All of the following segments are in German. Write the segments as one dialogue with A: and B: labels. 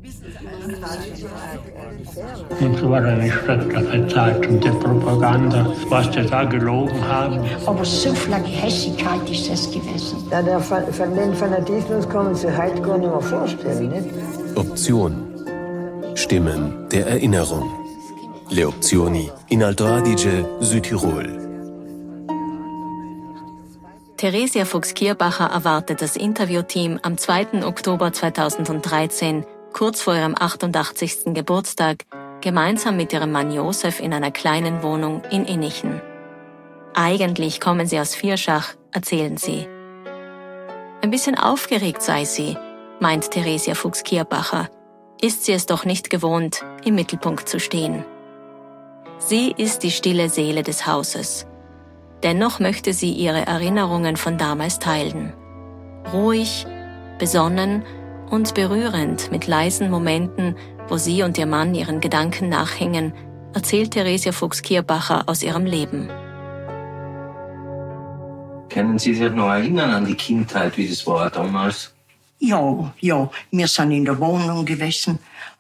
A: Und so war eine schreckliche Zeit und die Propaganda, was die da gelogen haben.
B: Aber so viel Hässigkeit ist es gewesen.
C: Ja, von den Fanatismus kann man sich heute gar nicht mehr vorstellen. Nicht?
D: Option. Stimmen der Erinnerung. Le Opzioni in Alto Adige, Südtirol.
E: Theresia Fuchs-Kierbacher erwartet das Interviewteam am 2. Oktober 2013, kurz vor ihrem 88. Geburtstag, gemeinsam mit ihrem Mann Josef in einer kleinen Wohnung in Innichen. Eigentlich kommen sie aus Vierschach, erzählen sie. Ein bisschen aufgeregt sei sie, meint Theresia Fuchs-Kierbacher. Ist sie es doch nicht gewohnt, im Mittelpunkt zu stehen. Sie ist die stille Seele des Hauses. Dennoch möchte sie ihre Erinnerungen von damals teilen. Ruhig, besonnen und berührend mit leisen Momenten, wo sie und ihr Mann ihren Gedanken nachhängen, erzählt Theresia Fuchs-Kierbacher aus ihrem Leben.
F: Können Sie sich noch erinnern an die Kindheit, wie das war damals?
B: Ja, wir sind in der Wohnung gewesen.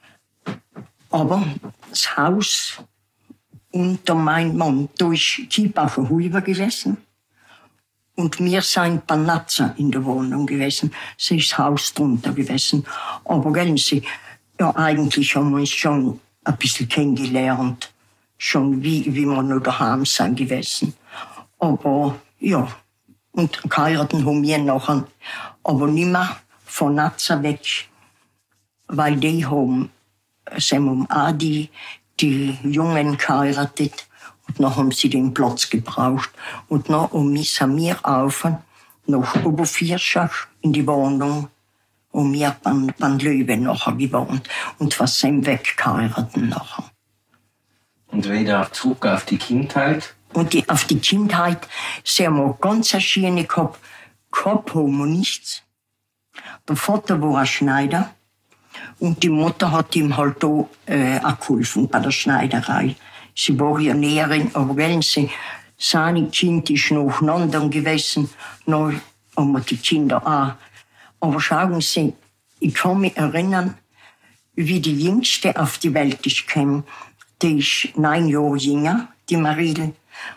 B: Aber das Haus unter meinem Mann, da ist Kiebacher Huber gewesen. Und wir sind Panazza in der Wohnung gewesen. Sie ist das Haus drunter gewesen. Aber gell Sie, ja, eigentlich haben wir uns schon ein bisschen kennengelernt. Schon wie wir noch daheim sind gewesen. Aber, ja, und geheiratet haben wir nachher. Aber nicht mehr von Nazza weg. Weil die haben, auch die Jungen geheiratet. Und dann haben sie den Platz gebraucht. Und dann sind wir auf nach Obervierschach in die Wohnung. Und wir beim Löwen nachher gewohnt. Und was sind weggeheiratet nachher.
F: Und wieder zurück auf die Kindheit?
B: Und auf die Kindheit, sie haben wir ganz eine schöne gehabt. Gehabt haben wir nichts. Der Vater war ein Schneider. Und die Mutter hat ihm halt auch geholfen bei der Schneiderei. Sie war ja Näherin, aber wenn sie, seine Kind ist nacheinander gewesen, dann haben wir die Kinder auch. Aber schauen Sie, ich kann mich erinnern, wie die Jüngste auf die Welt ist gekommen. Die ist 9 Jahre jünger, die Maridel.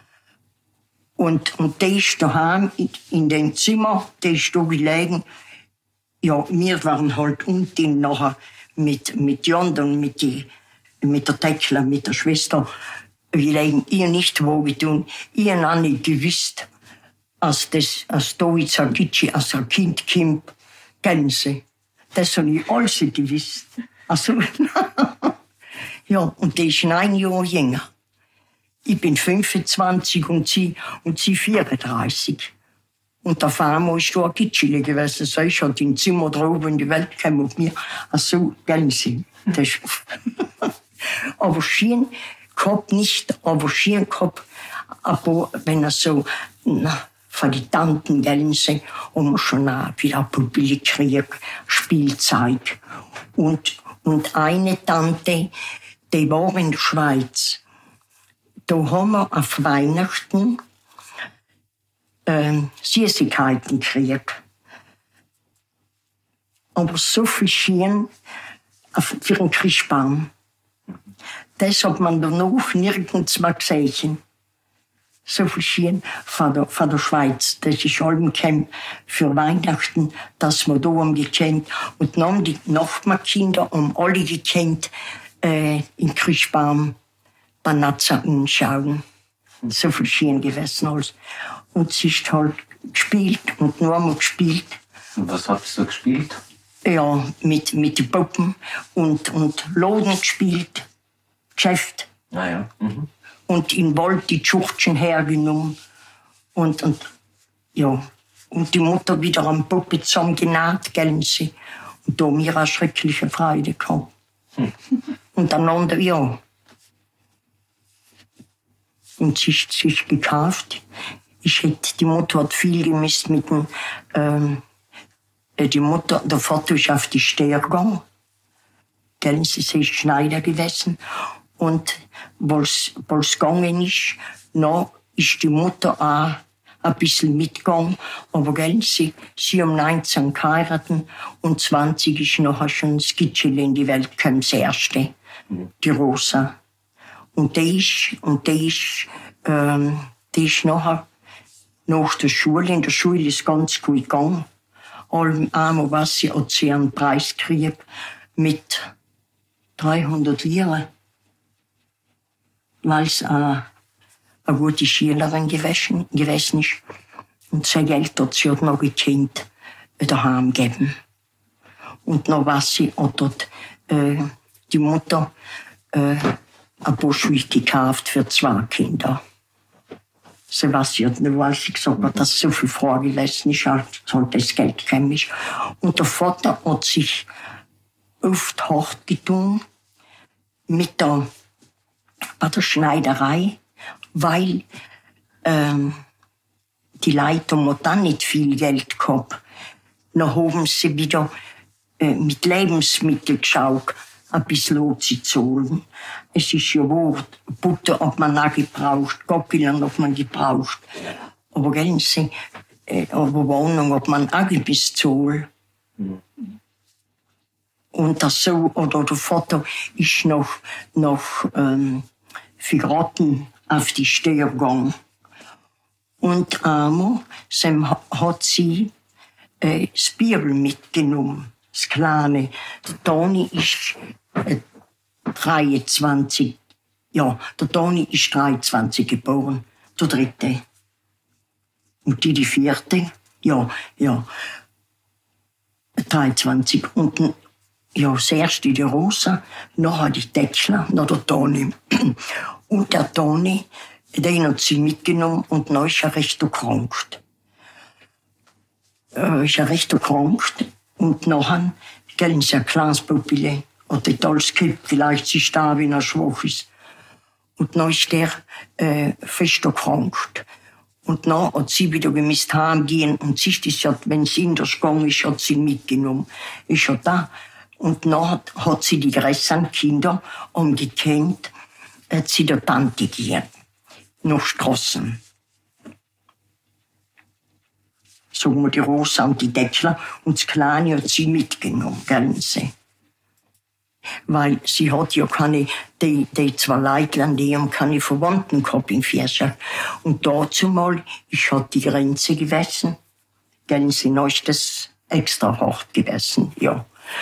B: Und die ist daheim in dem Zimmer, die ist da gelegen. Ja, wir waren halt unten nachher mit die anderen, mit der Tekla, mit der Schwester. Wir legen ihr nicht wohlgetun. Ich habe auch nicht gewusst, als da jetzt ein Gitschi, als ein Kind kommt, kennen Sie. Das habe ich alles gewusst. Also, ja, und die ist 9 Jahre jünger. Ich bin 25 und sie 34. Und auf einmal ist da ein Gitschile gewesen. So, ich hatte im Zimmer drauf in die Welt gekommen mit mir. Also, gell Sie. Aber schön gehabt nicht, aber schön gehabt. Aber wenn er so, von den Tanten, gell Sie, haben wir schon auch wieder ein Puppeli gekriegt, Spielzeug. Und eine Tante, die war in der Schweiz. Da haben wir auf Weihnachten Süßigkeiten gekriegt. Aber so viel schön für den Christbaum. Das hat man danach nirgends mehr gesehen. So viel schön von der Schweiz. Das ist allem gekommen für Weihnachten, dass wir da haben gekannt. Und dann haben die Nachbarkinder alle gekannt, im Christbaum Panazza anschauen. So viel schön gewesen alles. Und sie ist halt gespielt und nur einmal gespielt.
F: Und was hast du gespielt?
B: Ja, mit den Puppen und Laden gespielt, Geschäft.
F: Ah ja. Mhm.
B: Und in Wald die Schurchen hergenommen. Und ja. Und die Mutter wieder am Puppe zusammengenäht, gell Sie. Und da haben wir eine schreckliche Freude gehabt. Und einander, ja. Und sie ist gekauft. Die Mutter hat viel gemisst mit dem, der Vater ist auf die Steuer gegangen. Gell, sie ist Schneider gewesen. Und, weil's gegangen ist, dann ist die Mutter auch ein bisschen mitgegangen. Aber gell, sie haben 19 geheiratet und 20 ist nachher schon das Gitschel in die Welt gekommen, das erste, die Rosa. Und die ist nachher nach der Schule, in der Schule ist ganz gut gegangen. Einmal was sie hat sie einen Preis gekriegt mit 300 Lire, weil es eine gute Schülerin gewesen ist. Und sein Geld hat sie noch gekannt daheim gegeben. Und noch was sie hat dort die Mutter ein paar Schuhe gekauft für 2 Kinder. So was sie hat nicht, weil sie gesagt hat, dass so viel vorgelesen ist, als das Geld gekommen ist. Und der Vater hat sich oft hart getan bei der Schneiderei, weil die Leute haben dann nicht viel Geld gehabt. Dann haben sie wieder mit Lebensmitteln geschaut, ein bisschen zu zahlen. Es ist ja wahr, Butter hat man auch gebraucht, Gockeln hat man gebraucht. Aber gell, aber Wohnung hat man auch ein bisschen zahlen. Und das so, oder der Vater ist noch Figuraten auf die Steuer gegangen. Und einmal hat sie das Bibel mitgenommen, das Kleine. Der Toni ist 23, ja, der Toni ist 23 geboren, der 3. Und die 4, ja, 23. Und ja, das erste die Rosa, nachher die Tätschler, noch der Toni. Und der Toni, den hat sie mitgenommen und dann ist er recht erkrankt. Und nachher, gell, ist ein kleines Pupille, hat nicht alles gekriegt, vielleicht ist da, wenn er schwach ist. Und dann ist der fest erkrankt. Und dann hat sie wieder gemisst heimgehen und sie ist ja, wenn sie in der gegangen ist, hat sie mitgenommen. Ist ja da. Und dann hat sie die größeren Kinder umgekannt, hat sie der Tante gegeben, nach Straßen. Sagen wir die Rosa und die Deckler, und das Kleine hat sie mitgenommen, Gänse. Weil sie hat ja keine, die 2 Leutlein, die haben keine Verwandten gehabt in Vierschach. Und dazu mal, ich hatte die Grenze gewesen, Gänse, dann ist das extra hart gewesen, ja.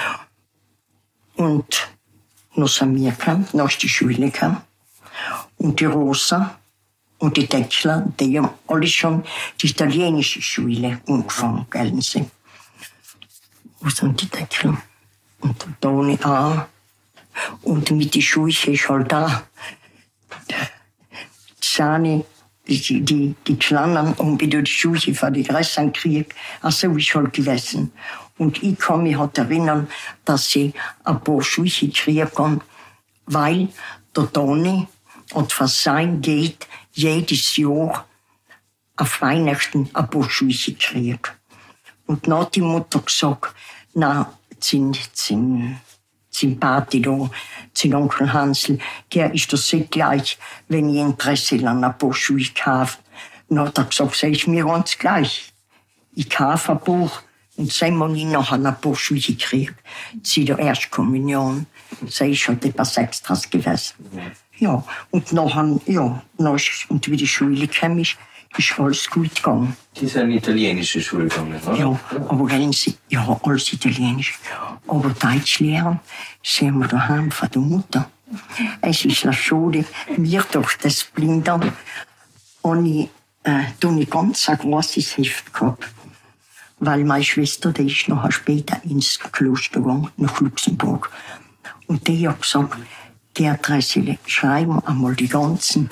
B: Und dann sind wir gekommen, dann ist die Schule gekommen. Und die Rosa und die Deckler, die haben alle schon die italienische Schule angefangen, gell sie. Wo sind die Deckler? Und der Toni auch. Und mit den Schuhen ist halt da. Die Sahne, die Kleinen haben wieder die Schuhe von den Größeren gekriegt. Also ist halt gewesen. Und ich kann mich halt erinnern, dass sie ein paar Schuhe gekriegt haben, weil der Toni hat für sein Geld jedes Jahr auf Weihnachten ein paar Schuhe gekriegt. Und dann hat die Mutter gesagt, na, sind Pati da, sind Onkel Hansel, der ist das sehr gleich, wenn ich Interesse an ein paar Schuhe kaufe. Dann hat er gesagt, sag ich mir ganz gleich. Ich kaufe ein paar. Und dann habe ich nachher ein paar Schuhe gekriegt. Sie der Erstkommunion. Sie ist halt etwas Extras gewesen. Ja, und nachher, ja, und wie die Schule kam, ist alles gut gegangen.
F: Sie sind in eine italienische Schule gegangen, oder?
B: Ja, aber ja, alles Italienisch. Aber Deutsch lernen, sehen wir daheim von der Mutter. Es ist eine Schule, mir durch das Blindern, und ich ganz ein großes Heft gehabt. Weil meine Schwester, die ist nachher später ins Kloster gegangen, nach Luxemburg. Und die hat gesagt, die Adresse schreiben einmal die ganzen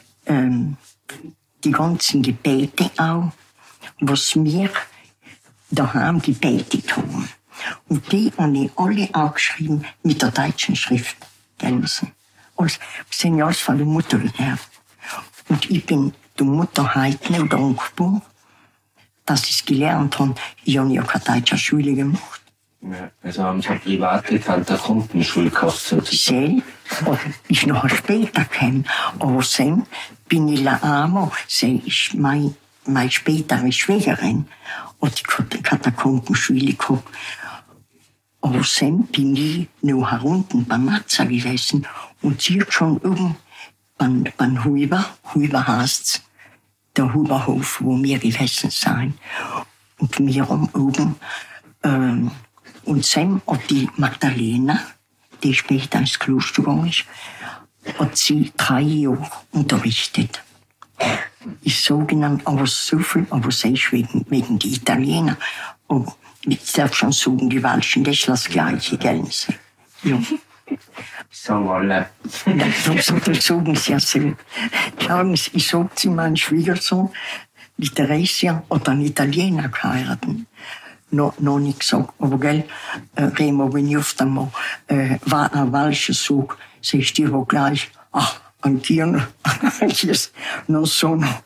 B: Gebete auch, was wir daheim gebetet haben. Und die habe ich alle auch geschrieben mit der deutschen Schrift. Das sind ja alles von der Mutter gelernt. Und ich bin der Mutter heute noch dankbar, dass ich es gelernt habe. Ich habe ja keine deutsche Schule gemacht.
F: Ja, also haben Sie eine private Kantakundenschule gehabt, sozusagen?
B: Ich noch später gekommen. Aber dann bin ich einmal, sie ist mein meine spätere Schwägerin hat die Katakombenschule gehabt. Aber dann bin ich noch herunten beim Matza gewesen und sie hat schon oben beim Huber heißt's, der Huberhof, wo wir gewesen sind. Und wir haben oben, und dann hat die Magdalena, die später ins Kloster gegangen ist, hat sie 3 Jahre unterrichtet. Ist sogenannt, aber so viel, aber sie ist wegen die Italiener. Aber ich darf schon sagen, die Welschen, das ist das Gleiche, gell? Ja.
F: Sagen alle.
B: Das sagen sie ja so. Schauen Sie, ich sag zu meinem Schwiegersohn, die Theresia hat einen Italiener geheiratet. Noch nicht gesagt, aber gell, Remo, wenn ich oft einmal war ein Welscher sage, sagst du gleich, ach, anch'io non sono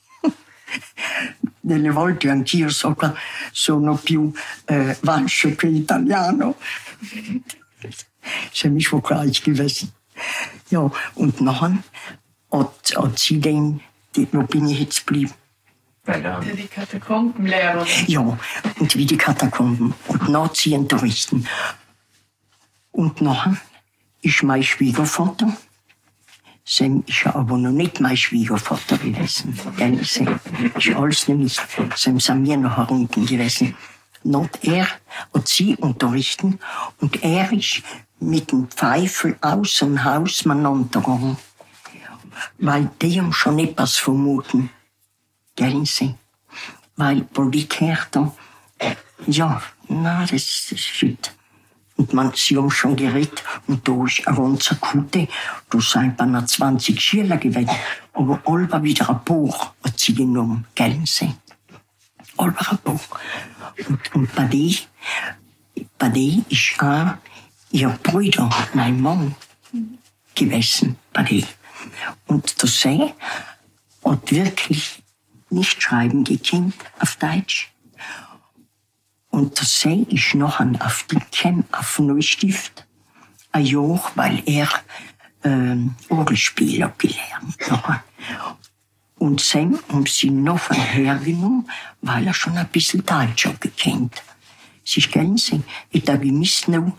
B: delle volte anch'io sono più Welscher che Italiano. Das ist mich wohl gleich gewesen. Ja, und nachher hat sie den, wo bin ich jetzt geblieben?
G: Die Katakombenlehrer.
B: Ja, und wie die Katakomben. Und nachher sie unterrichten. Und nachher ist mein Schwiegervater, Sam ist ja aber noch nicht mein Schwiegervater gewesen. Sam ist alles noch nicht. Sam sind wir noch herunten gewesen. Und er hat sie unterrichten und er ist mit dem Pfeifel aus dem Haus miteinander gegangen. Weil die haben schon etwas vermuten. Gell Sie? Weil die gehört haben, ja, na, das ist shit. Und sie haben schon geredet und da ist eine ganze Kutte, da sind bei einer 20 Schüler gewesen. Aber alle wieder ein Buch hat sie genommen, gell Sie? Alle ein Buch. Und bei der ist auch ihr Bruder, mein Mann, gewesen, bei der. Und der See hat wirklich nicht schreiben gekannt auf Deutsch. Und der See ist noch auf Dickem, auf Neustift, ein Jahr, weil er Orgelspieler gelernt hat. Und Sam haben sie noch hergenommen, weil er schon ein bisschen Deutsch hat gekannt. Sie kennen sie, ich habe gemisst noch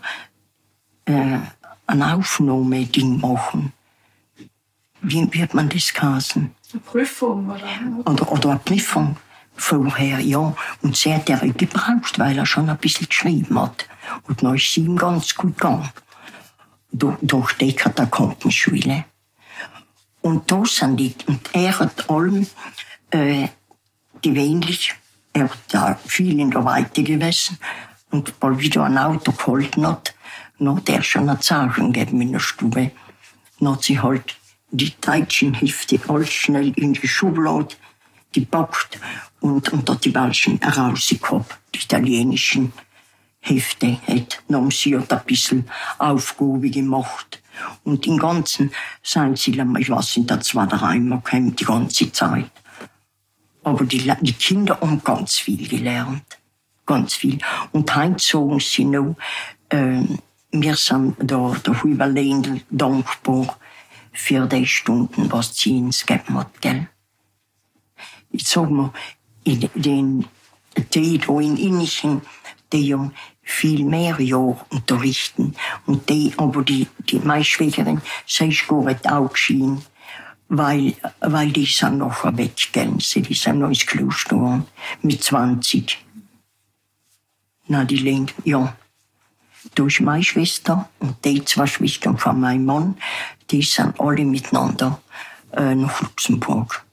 B: ein Aufnahmeding machen. Wie wird man das heißen?
G: Eine Prüfung,
B: oder eine Prüfung vorher, ja. Und sie hat er gebraucht, weil er schon ein bisschen geschrieben hat. Und dann ist sie ihm ganz gut gegangen. Durch die Katakombenschule. Und da sind die, und er hat allem gewöhnlich, er hat ja viel in der Weite gewesen, und weil wieder ein Auto gehalten hat, dann hat er schon eine Zeichen gegeben in der Stube. Dann hat sie halt die deutschen Hefte alles schnell in die Schublade gepackt und hat die Welschen herausgehabt, die italienischen Hefte. Dann haben sie halt ein bisschen Aufgabe gemacht. Und im Ganzen sind sie, ich weiß nicht, 2 oder 3 Mal gekommen, die ganze Zeit. Aber die Kinder haben ganz viel gelernt. Ganz viel. Und heute sagen sie noch, wir sind der Huberländl dankbar für die Stunden, was sie uns gegeben hat, gell? Ich sag mal, die da in Innichen, die haben viel mehr Jahre unterrichten. Und aber die meine Schwägerin, sie ist gar nicht auch geschieden, weil die sind noch weg, gell? Die sind noch ins Kloster gegangen, mit 20. Na, die Länge, ja. Da ist meine Schwester und die 2 Schwestern von meinem Mann, die sind alle miteinander nach Luxemburg.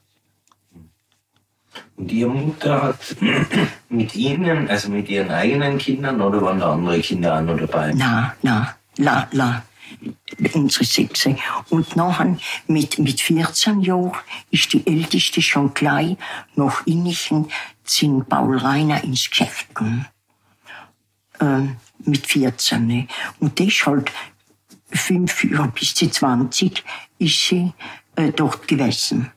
F: Und Ihre Mutter hat mit Ihnen, also mit Ihren eigenen Kindern, oder waren da andere Kinder auch noch dabei?
B: Nein, unsere 6. Und nachher mit 14 Jahren ist die Älteste schon gleich nach Innichen zu Paul Reiner ins Geschäft gegangen. Mit 14. Ne? Und das ist halt 5 Jahre bis zu 20 ist sie dort gewesen.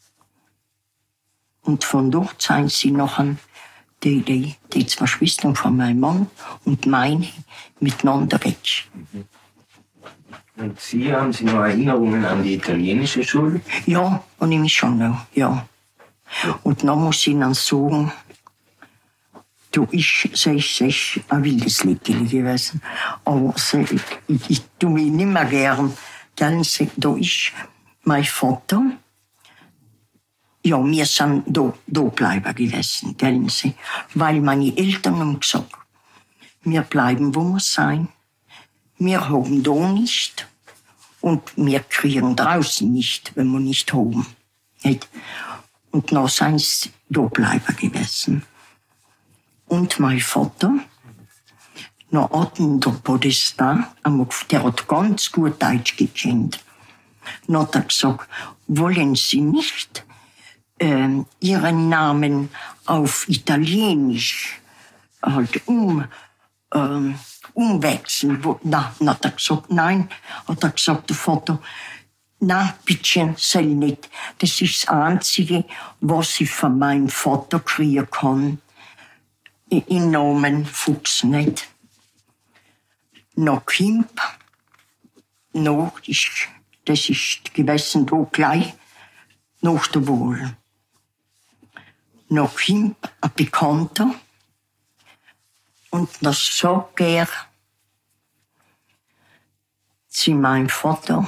B: Und von dort sind sie nachher die 2 Schwestern von meinem Mann und meine miteinander weg.
F: Und haben Sie noch Erinnerungen an die italienische Schule?
B: Ja, und ich schon noch, ja. Und dann muss ich dann sagen, du ist ein wildes Lickeli gewesen. Aber ich tu mich nicht mehr gern. Da ist mein Vater. Ja, wir sind da bleiben gewesen, weil meine Eltern haben gesagt, wir bleiben, wo wir sein. Wir haben da nicht und wir kriegen draußen nicht, wenn wir nicht haben. Und dann sind sie da bleiben gewesen. Und mein Vater, noch hatten der Podesta, der hat ganz gut Deutsch gekannt. Dann hat er gesagt, wollen Sie nicht Ihren Namen auf Italienisch halt umwechseln? Na, hat er gesagt, nein. Hat er gesagt, der Vater, na, bitte, soll nicht. Das ist das Einzige, was ich von meinem Vater kriegen kann. Im Namen Fuchs nicht. Noch Kimp, das ist gewesen da gleich nach der Wahl. Noch Kimp, ein Bekannter. Und das sagt er zu meinem Vater.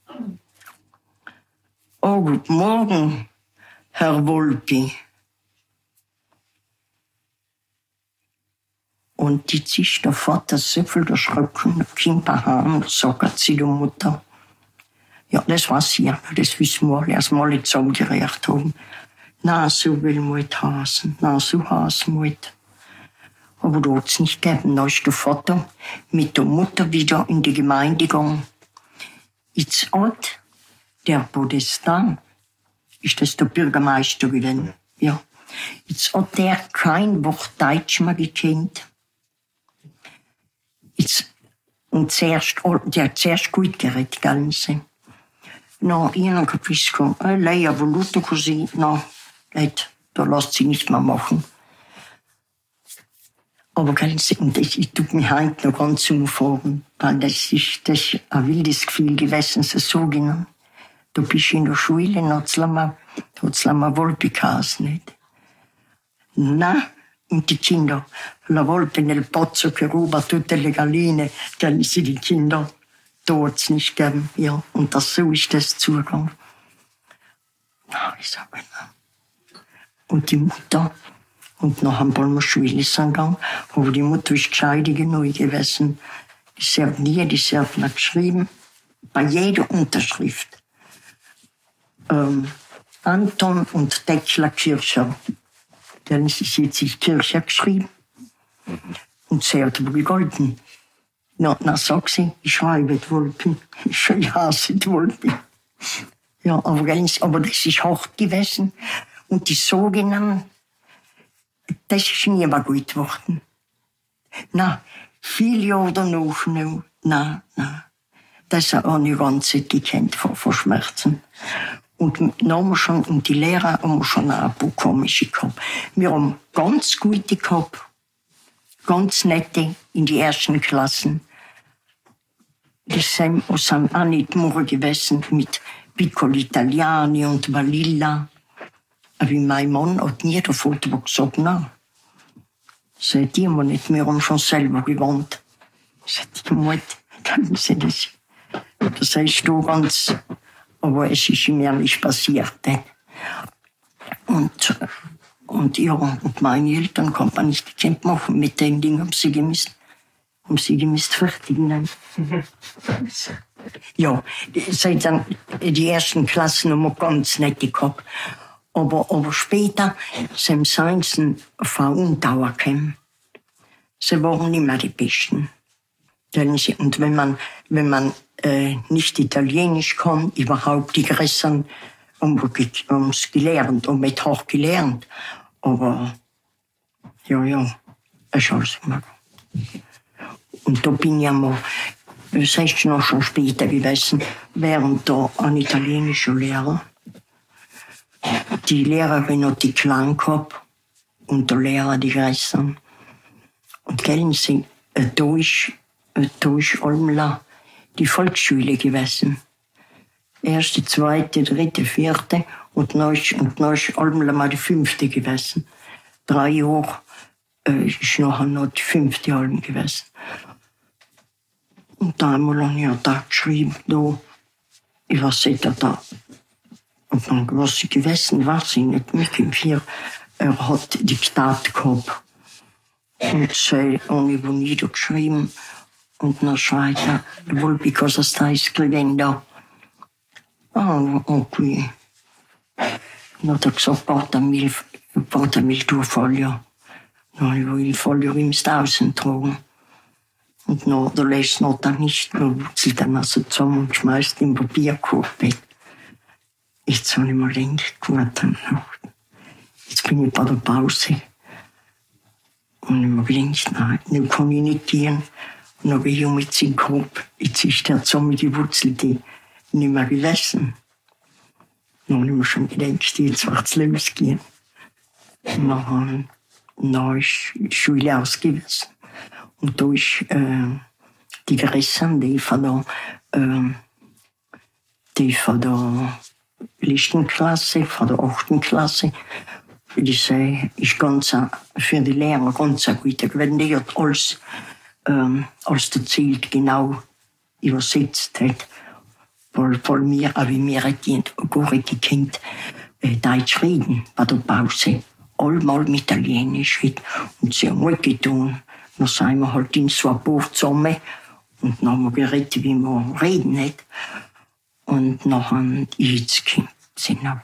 B: Oh, guten Morgen, Herr Volpi. Und jetzt ist der Vater so viel erschrocken, der Kind daheim, sagt sie der Mutter. Ja, das weiß ich, das wissen wir alle, als wir alle zusammengerechnet haben. Na, so will man nicht hasen, na, so hasen wir nicht. Aber da hat es nicht gegeben. Da ist der Vater mit der Mutter wieder in die Gemeinde gegangen. Jetzt hat der Podesta, ist das der Bürgermeister gewesen, ja. Jetzt hat der kein Wort Deutsch mehr gekannt. Und der hat zuerst gut geredet, Ganze. No, io non capisco. Lei ha voluto così. No, da lässt sie nicht mehr machen. Aber Ganze, ich tue mich heute noch ganz umfahren, weil das ist ein wildes Gefühl gewesen, so genau. Da bist du in der Schule, dann hat's la Volpi geheißen, nicht? Na, und die Kinder, la Volpi nel pozzo che ruba tutte le galline, kennen sie die Kinder, da hat's nicht gegeben, ja. Und so ist das zugegangen. Na, ich sag mal, und die Mutter, und nach ein paar Mal Schule gegangen, aber die Mutter ist gescheit genug gewesen. Die hat nicht geschrieben, bei jeder Unterschrift. Anton und Dekla Kircher. Dann ist sich Kircher geschrieben. Und sie hat aber gegolten. Na, sagt sie, ich schreibe die Volpi. Ich hasse die Volpi. Ja, aber das ist hart gewesen. Und die sogenannten, das ist nie mehr gut geworden. Na, viele Jahre danach noch. Na. Das habe ich ganz nicht gekannt vor Schmerzen. Und dann haben wir schon, und die Lehrer haben wir schon ein paar komische gehabt. Wir haben ganz gute gehabt, ganz nette in die ersten Klassen. Das sind auch nicht mehr gewesen mit Piccolo Italiani und Valilla. Aber mein Mann hat nie davon gesagt, nein. Seit die haben nicht, wir haben schon selber gewohnt. Seit die Mutter, dann sind das. Das heißt du ganz, aber es ist mir nicht passiert. Und ja, und meine Eltern konnten man nicht gekannt machen mit den Dingen, haben sie gemisst fertigen. Ja, seit dann, die ersten Klassen haben wir ganz nett gehabt. Aber später sind sie Verundauer gekommen. Sie waren nicht mehr die Besten. Und wenn man nicht Italienisch kann, überhaupt die Größeren, haben es gelernt und mit auch gelernt. Aber ja, es ist alles immer. Und da bin ich einmal, das ist noch schon später gewesen, während da ein italienischer Lehrer. Die Lehrerin hat die Kleinen gehabt und der Lehrer die Größeren. Und kennen Sie, da ist Olmla die Volksschule gewesen. Erste, zweite, dritte, vierte Und dann ist allem mal die 5. gewesen. 3 Jahre ist nachher noch die 5. Alm gewesen. Und einmal habe ich da geschrieben, da, ich weiß nicht, da. Und dann, was ich gewesen weiß ich nicht, mich im 4. Er hat Diktat gehabt. Und sie habe ich niedergeschrieben. Und dann schreibt er, wohl, because I stai scrivendo. Ah, okay. Dann hat er gesagt, portami il tuo foglio. Dann habe ich il foglio ins Außen getragen. Und dann, da lässt noch dann nicht, dann wurzelt er so zusammen und schmeißt im Papierkorb weg. Jetzt habe ich mal gedacht, gut, jetzt bin ich bei der Pause. Und ich habe mir gedacht, nein, nun kann ich nicht gehen. Und dann habe ich mit dem Korb, jetzt ist der zusammen die Wurzel, die nicht mehr gewesen. Dann habe ich mir schon gedacht, jetzt wird es losgehen. Und dann ist die Schule ausgewesen. Und da ist die Grässer, die von der letzten Klasse, von der 8. Klasse, die ist ganz, für die Lehrer ganz gut gewesen. Die hat alles erzählt, genau übersetzt hat. Weil mir, aber wir hätten gar nicht gekannt, Deutsch reden bei der Pause. Allmal mit Italienisch. Und sie haben gut getan. Dann sind wir halt in so ein paar zusammen. Und dann haben wir geredet, wie man reden hat. Und nachher jetzt sind wir.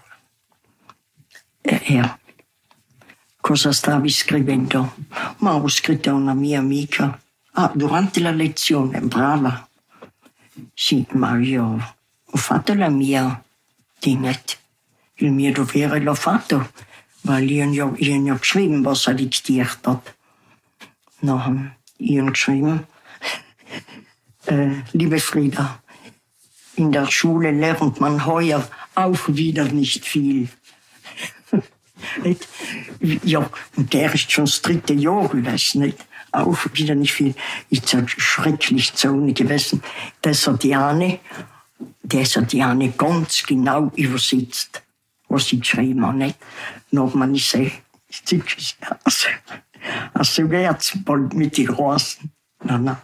B: Cosa stavi scrivendo? Ma ho scritto a una mia amica. Ah, durante la lezione, brava. Sì, ma io ho fatto la mia dinget. Il mio dovere l'ho fatto, weil ich habe geschrieben, was diktiert hat. Nachher ich habe geschrieben, liebe Frieda, in der Schule lernt man heuer auch wieder nicht viel. Ja, und der ist schon das 3. Jahr gewesen, nicht? Auch wieder nicht viel. Ist ja schrecklich zu Hause gewesen. Das hat die Anne ganz genau übersetzt, was ich geschrieben habe, nicht? Dann hat man gesagt, also wird's bald mit den Großen. Na.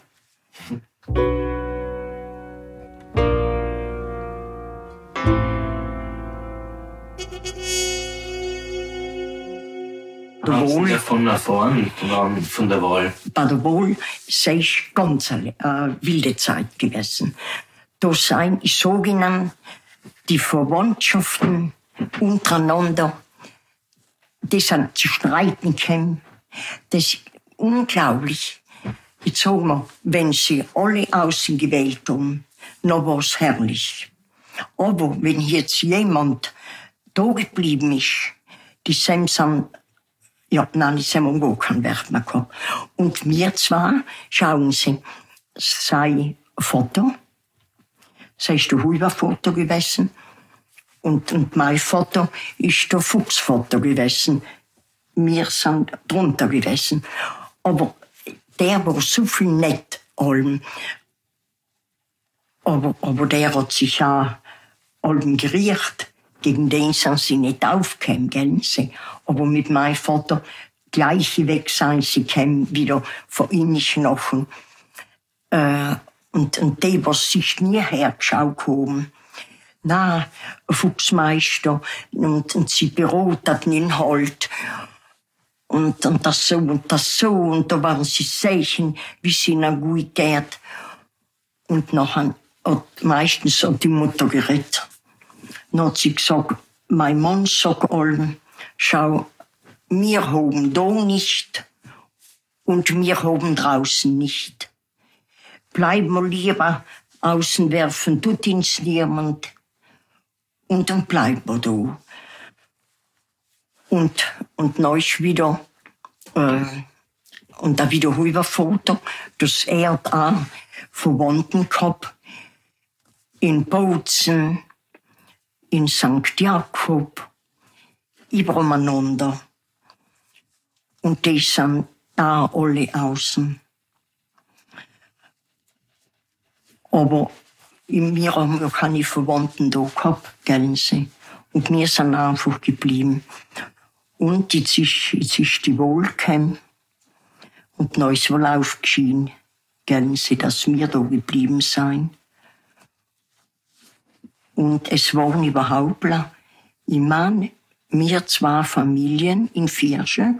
F: Haben Sie davon erfahren, von der Wahl?
B: Bei der Wahl sei ich ganz eine wilde Zeit gewesen. Da seien sogenannte die Verwandtschaften untereinander, die sind zu streiten gekommen. Das ist unglaublich. Jetzt sagen wir, wenn sie alle außen gewählt haben, dann war es herrlich. Aber wenn jetzt jemand da geblieben ist, die sind ja, nein, das haben wir gar keinen Wert mehr gehabt. Und wir zwar, schauen Sie, sein Vater, sei der Huber-Vater gewesen, und mein Vater ist der Fuchs-Vater gewesen. Wir sind drunter gewesen. Aber der war so viel nett, allem. Aber der hat sich auch allem geriert. Gegen den sind sie nicht aufgekommen, gell? Aber mit meinem Vater gleich weg sein, sie kämen wieder von ihnen Knochen. Und die, was sich nie hergeschaut haben. Na, Fuchsmeister, und sie beraten ihn halt. Und das so und das so, und da waren sie sehen, wie es ihnen gut geht. Und nachher hat meistens die Mutter geredet. Dann hat sie gesagt, mein Mann sagt allem, schau, wir haben da nicht und wir haben draußen nicht. Bleib mal lieber außen werfen, tut uns niemand. Und dann bleiben wir da. Und dann ist wieder, und da wieder Huber-Vater, das er auch Verwandten gehabt, in Bozen, in St. Jakob, übereinander. Und die sind da alle außen. Aber wir haben ja keine Verwandten da gehabt, gell Sie. Und wir sind einfach geblieben. Und jetzt ist die Wahl gekommen. Und dann ist wohl aufgeschieden, dass wir da geblieben sind. Und es waren überhaupt, ich meine, wir 2 Familien in Vierschen.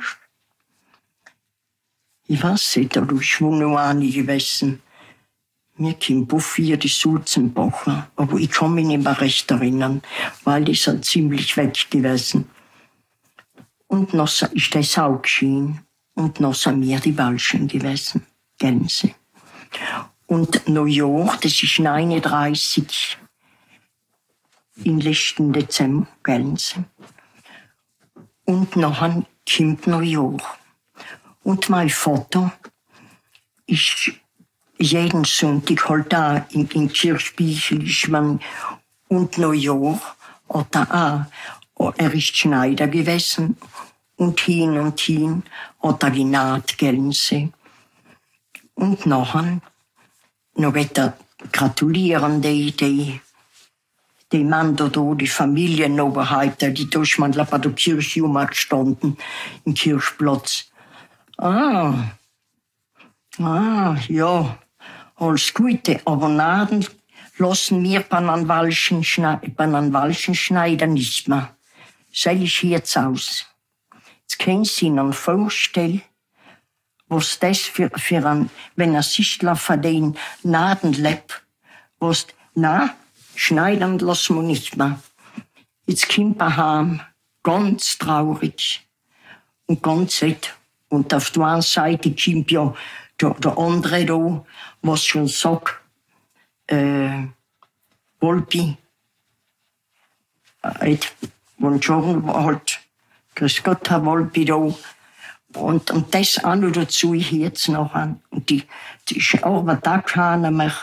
B: Ich weiß nicht, da ist wohl noch eine gewesen. Wir kommen Buffy, die Sulzenbacher. Aber ich kann mich nicht mehr recht erinnern, weil die sind ziemlich weg gewesen. Und noch ist das auch geschehen. Und noch sind wir die Walschen gewesen. Gänse. Und Neujahr, das ist 39. Im letzten Dezember, Gänse. Und nachher kommt Neujahr. Und mein Vater ist jeden Sonntag halt da in Kirchbichel ist man und Neujahr oder auch. Er ist Schneider gewesen und hin hat er genäht Gänse. Und nachher noch wird er gratulieren, die Mann da, die Familienoberheit, die durch man bei der Kirche gestanden, im Kirchplatz. Ja, alles Gute, aber Naden lassen wir bei einem Walschen Schneider nicht mehr. Soll ich jetzt aus? Jetzt können Sie Ihnen vorstellen, was das für ein, wenn ein Sichtler von den Naden lebt, schneidern lassen wir nicht mehr. Jetzt kommt er heim, ganz traurig und ganz sad. Und auf der einen Seite kommt ja der andere da, was schon sagt, Volpi, buongiorno, halt, grüß Gott, Herr Volpi da. Und das auch noch dazu jetzt noch an. Und die Arbeit kann mehr.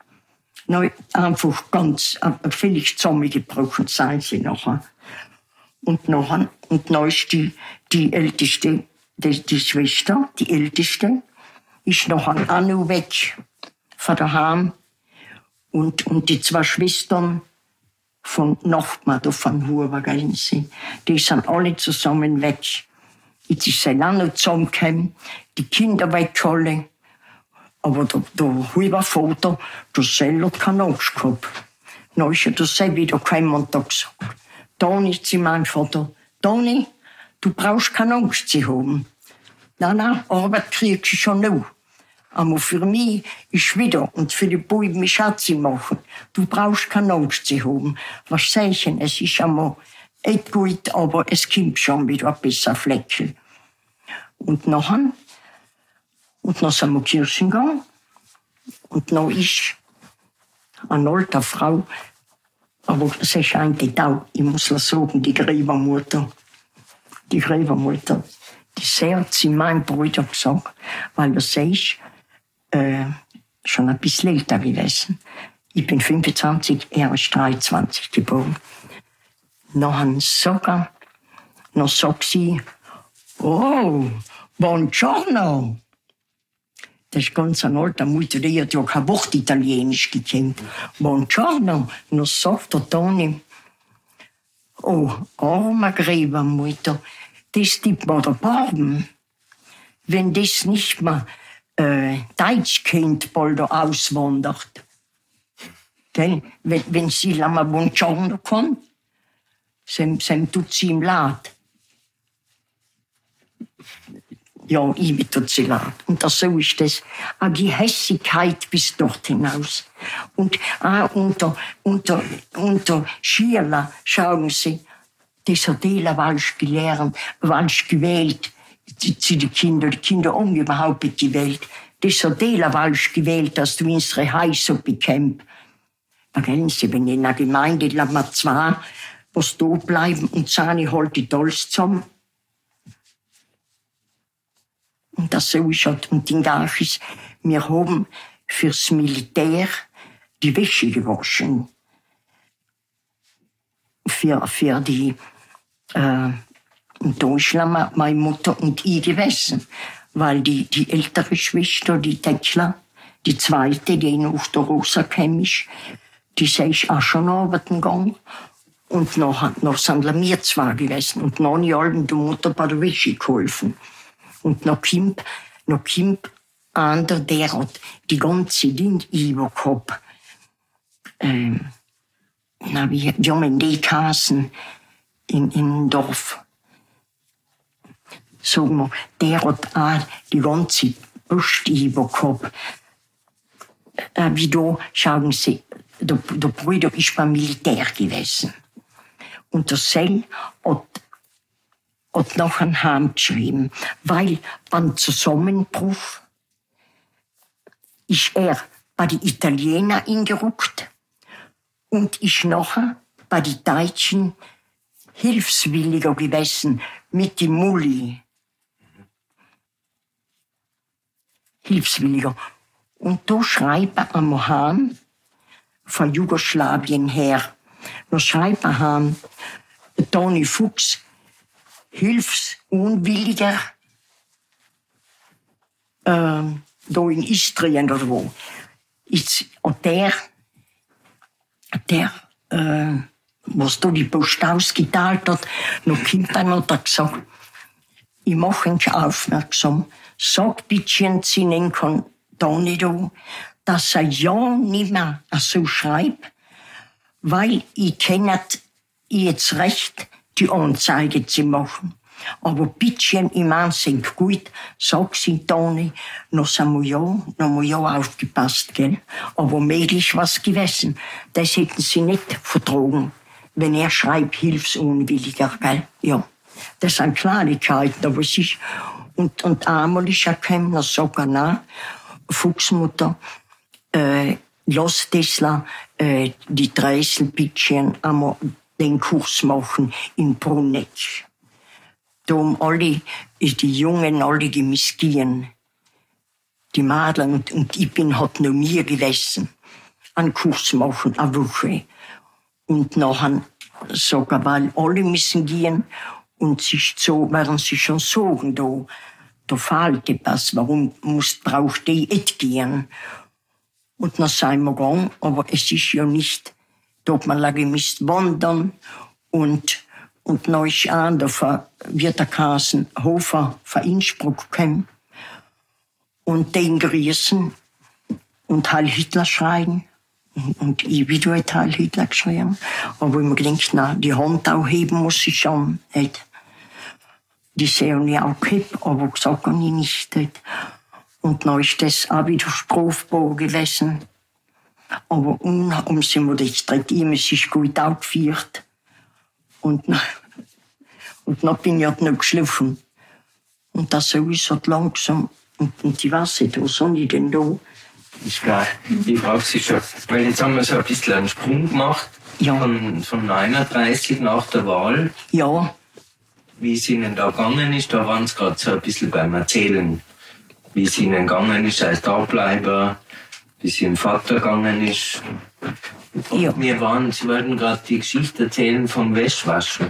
B: Einfach ganz, völlig zusammengebrochen sein sie nachher. Und dann ist die Älteste, die Schwester, die Älteste, ist nachher auch noch weg von daheim. Und die 2 Schwestern von Nachbarn, da von Hubergänse, die sind alle zusammen weg. Jetzt ist sie auch noch zusammengekommen, die Kinder weg alle. Aber der Hubervater, der Sell hat keine Angst gehabt. Dann ist der Sell wieder gekommen und hat gesagt, Toni, zu meinem Vater, Toni, du brauchst keine Angst zu haben. Nein, Arbeit kriegst du schon noch. Aber für mich ist wieder, und für die Buben ist auch zu machen. Du brauchst keine Angst zu haben. Was sag ich denn? Es ist einmal nicht gut, aber es kommt schon wieder ein bisschen Fleckel. Und dann sind wir Kirchen gegangen. Und dann ist eine alte Frau, aber sie scheint nicht auch, ich muss sagen, die Gräbermutter, die sehr zu meinem Bruder gesagt, weil er ist schon ein bisschen älter gewesen. Ich bin 25, er ist 23 geboren. Dann sagt sie, oh, buongiorno. Das ist ganz eine alte Mutter, die hat ja kein Wort Italienisch gekannt. Buongiorno. Dann sagt der Toni, oh, arme Gräbermutter, das gibt mir der Barben. Wenn das nicht mehr Deutsch kennt, bald auswandert. Gell? Wenn sie mal Buongiorno kommt, dann tut sie ihm leid. Ja, ich tut sie leid. Und so ist das. Auch die Hässigkeit bis dort hinaus. Und auch unter Schierler, schauen Sie, das hat jeder Walsch gelernt, Walsch gewählt, zu den Kindern. Die Kinder haben überhaupt nicht gewählt. Das hat jeder Walsch gewählt, dass du unsere Häuser bekämpft. Verstehen Sie, wenn in einer Gemeinde lassen wir 2, was da bleiben und seine halten alles zusammen. Und das so ist halt. Und in Gachis, wir haben fürs Militär die Wäsche gewaschen. Für die, in Deutschland meine Mutter und ich gewesen. Weil die ältere Schwester, die Tekla, die zweite, die noch der Rosa ist, die ist auch schon arbeiten gegangen. Und noch sind wir zwei gewesen. Und noch nie halben der Mutter bei der Wäsche geholfen. Und noch kommt einer, der hat die ganze Zeit über gehabt. Die haben die Kassen im Dorf. Sagen wir, der hat auch die ganze Post über gehabt. Wie da, schauen Sie, der Bruder ist beim Militär gewesen. Und der Sell hat noch ein Heim geschrieben, weil beim Zusammenbruch ist er bei den Italienern eingerückt und ist nachher bei den Deutschen hilfswilliger gewesen mit dem Mulli. Hilfswilliger. Und da schreibt er am Heim von Jugoslawien her, da schreibt er Heim, Toni Fuchs, hilfsunwilliger, da in Istrien oder wo. Und der, was da die Post ausgeteilt hat, noch kommt er und hat gesagt, ich mache ihn aufmerksam, sag bitte seinen Toni da, dass er ja nicht mehr so schreibt, weil ich kenne jetzt recht, die Anzeige zu machen. Aber bitte, ich meine, sind gut, sag sie Toni, noch haben wir ja aufgepasst, gell? Aber möglich was gewesen. Das hätten sie nicht vertragen, wenn er schreibt, hilfsunwilliger, gell? Ja. Das sind Kleinigkeiten, aber es ist, und einmal ist er gekommen, er sagt, na, Fuchsmutter, lass das die Dreiselbitchen einmal den Kurs machen in Brunetsch. Da haben alle, die Jungen, alle die Miskien, die Mädchen, und ich hat noch mir gewesen, einen Kurs machen, eine Woche. Und nachher sagen, weil alle müssen gehen, und werden sie schon sagen, da fehlt etwas, warum braucht die nicht gehen? Und dann sind wir gegangen, aber es ist ja nicht, da hat man müssen wandern, und dann ist einer, wird der Kassenhofer von Innsbruck gekommen, und den grüßen, und Heil Hitler schreien, und ich wieder Heil Hitler geschrien, aber ich mir gedacht, na, die Hand auch heben muss ich schon, nicht? Die sehen ja auch gehabt, aber gesagt habe ich nicht. Und dann ist das auch wieder strafbar gewesen. Aber sind wir das Regime, es ist gut aufgeführt. Und dann bin ich noch geschlafen. Und das so ist halt langsam. Und ich weiß nicht, wo soll ich denn da?
F: Ist klar. Ich frage Sie schon, weil jetzt haben wir so ein bisschen einen Sprung gemacht. Ja. Von 39 nach der Wahl.
B: Ja.
F: Wie es Ihnen da gegangen ist, da waren Sie gerade so ein bisschen beim Erzählen, wie es Ihnen gegangen ist als Dableiber, wie es Ihrem Vater gegangen ist. Ja. Sie wollten gerade die Geschichte erzählen vom Wäschwaschen.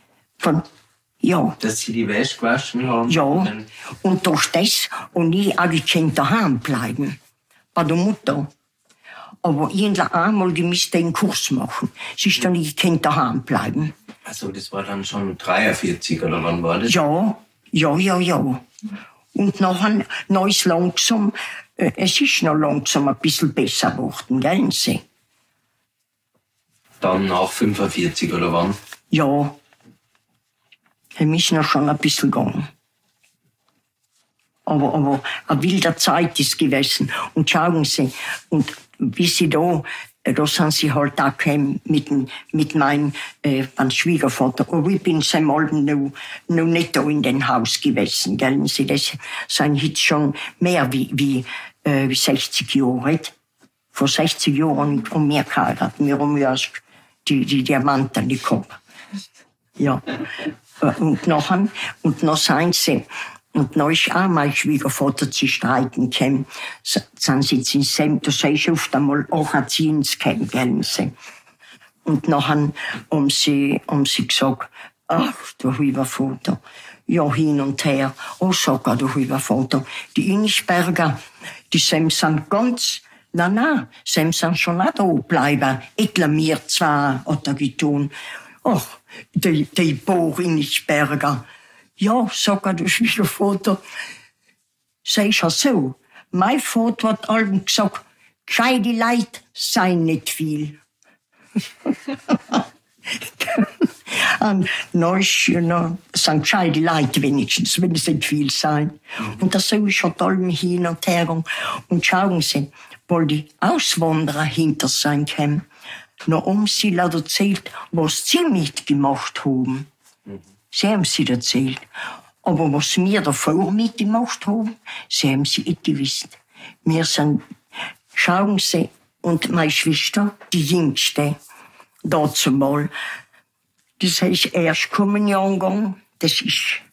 B: Ja.
F: Dass Sie die Wäsche gewaschen haben.
B: Ja, und durch das, und ich konnte daheim bleiben, bei der Mutter. Aber irgendwann einmal, die müsste einen Kurs machen. Sie ist dann nicht daheim bleiben.
F: Also das war dann schon 43, oder wann war das?
B: Ja. Und nachher ist langsam, es ist noch langsam ein bisschen besser geworden, gell Sie?
F: Dann nach 45, oder wann?
B: Ja. Wir müssen noch schon ein bisschen gehen. Aber eine wilde Zeit ist gewesen. Und schauen Sie, und wie Sie da sind sie halt auch gekommen mit meinem Schwiegervater. Aber ich bin seit Malben noch nicht da in den Haus gewesen, gell? Sie, das sind jetzt schon mehr wie 60 Jahre. Vor 60 Jahren haben wir geheiratet. Wir haben ja die Diamanten gehabt. Ja. Und noch sind sie. Und dann ist auch mein Schwiegervater zu streiten gekommen. Sind sie in Sem, da sei ich oft einmal auch Erziehens gekommen. Und nachher haben sie gesagt, ach, der Schwiegervater, ja, hin und her. Oh, sag der Schwiegervater, die Innisberger, die sind ganz, sie sind schon auch da bleiben. Etwa mir zwar, hat er getan. Ach, die Bohrinisberger. Ja, sogar der Schwiegervater. Sag ich ja so. Mein Vater hat allem gesagt, gescheite Leute seien nicht viel. Und sind gescheite Leute wenigstens, wenn es nicht viel sein. Und das so ist halt allem hin und her. Und schauen Sie, weil die Auswanderer hinter sein kämen, noch sie hat erzählt, was sie mitgemacht haben. Sie haben sie erzählt. Aber was wir davor mitgemacht haben, sie haben sie nicht gewusst. Wir sind, schauen Sie, und meine Schwester, die Jüngste, dazu mal, das heißt Erstkommunion gegangen, die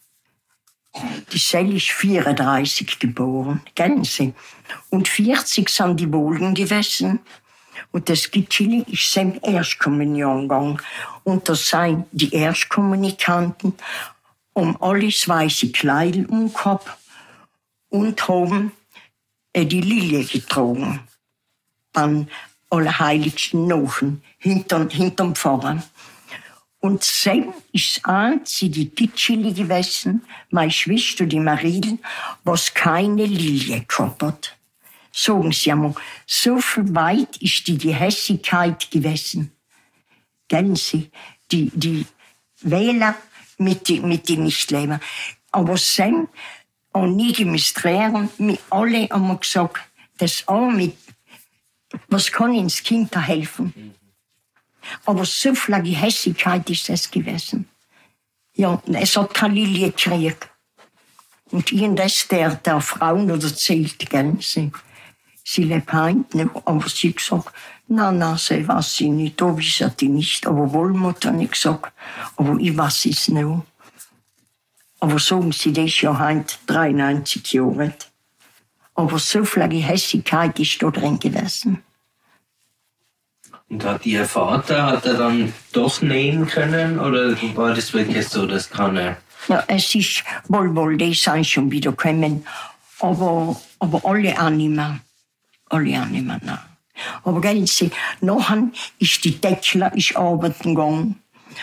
B: Sel ist 34 geboren, kennen Sie? Und 40 sind die Wohlen gewesen. Und das Gitschili ist sem Erstkommunion gegangen. Und das seien die Erstkommunikanten, alles weiße Kleidel umgehabt und haben die Lilie getragen. Beim Allerheiligsten Nochen, hinterm Pfarrer. Und sem ist einzig die Gitschili gewesen, meine Schwester, die Mariel, was keine Lilie gehabt hat. Sagen Sie einmal, so viel weit ist die Gehässigkeit gewesen. Kennen Sie, die Wähler mit den Nichtleben. Aber sem, und nie demonstrieren, wir alle haben gesagt, das auch mit, was kann ins Kind da helfen? Aber so viel Gehässigkeit ist das gewesen. Ja, es hat keine Lilie gekriegt. Und ihnen das der Frauen erzählt, gell, sie lebt heint noch, aber sie hat gesagt, na, sie weiß sie nicht, da wissen die nicht, aber Wohlmutter hat nicht gesagt, aber ich weiß es noch. Aber sagen sie, das ist ja heint 93 Jahre alt. Aber so viel Gehässigkeit ist da drin gewesen.
F: Und hat Ihr Vater dann doch nähen können, oder war das wirklich so, dass keiner?
B: Ja, es ist wohl, die sind schon wieder gekommen, aber alle auch nicht mehr. Nein. Aber gell, Sie, nachher ist die Deckler arbeiten gegangen.